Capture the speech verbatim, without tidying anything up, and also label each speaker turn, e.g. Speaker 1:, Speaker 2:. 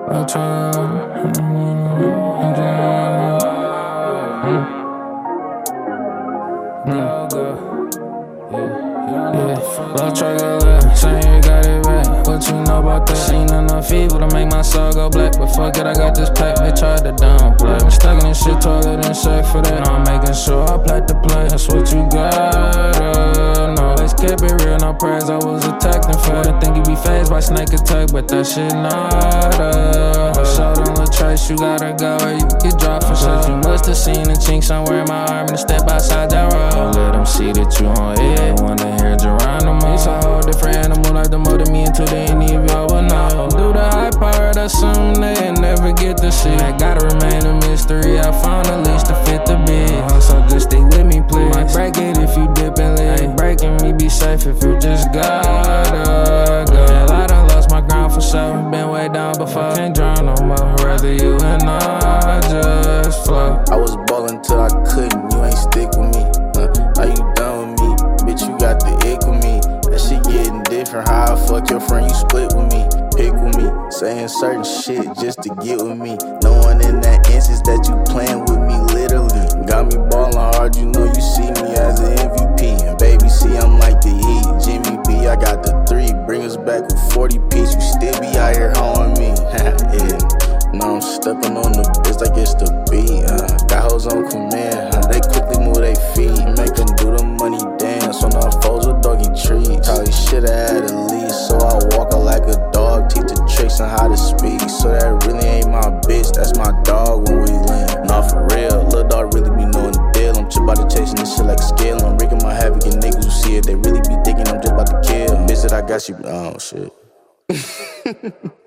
Speaker 1: I'll try. Go, go. Yeah, love track of love, saying you got it right. What you know about that? Seen enough evil to make my soul go black. But fuck it, I got this pack, they tried to downplay. I'm stuck in this shit taller than safe for that. Now I'm making sure I played the play, that's what you gotta know. Let's keep it real, no praise, I was attacked and fed. I think you be phased by snake attack, but that shit not up. Showed on the trace, you gotta go where you get drop for sure. You must have seen a chink somewhere in my arm and step outside that road. Let them see that you on it, wanna hear Geronimo. It's a whole different animal, like the motor me into the any of y'all will know. Do the high power, that's something they never get to see. That gotta remain a mystery, I found a leash to fit the bid. So just stay with me, please. Might break it if you dip and leave. Ain't breaking me, be safe if you just gotta go. Hell, I done lost my ground for sure, been way down before. Can't drown no more, rather you and I just flow.
Speaker 2: I was ballin' till I couldn't, you ain't stick with me. Uh, are you done with me? Bitch, you got the ick with me. That shit getting different, how I fuck your friend, you split with me. Pick with me, saying certain shit just to get with me. Knowing in that instance that you playin' with me, literally. Got me ballin' hard, you know you see me as an M V P. And baby, see, I'm like the Heat, Jimmy B, I got the three. Bring us back with forty piece, you still be out here hoeing me. Yeah. Now I'm stepping on the bitch like it's the beat. Uh, got hoes on command, huh? They quickly move they feet, make them do the money dance on our foes with doggy treats. Probably shoulda had a leash, so I walk her like a dog. Teach the tricks on how to speak, so that really ain't my bitch, that's my dog when we land. Nah, for real, lil' dog really be knowing the deal. I'm just about to chasing this shit like a scale. I'm rigging my havoc and niggas who see it, they really be thinking I'm just about to kill. Bitch that I got you, oh shit.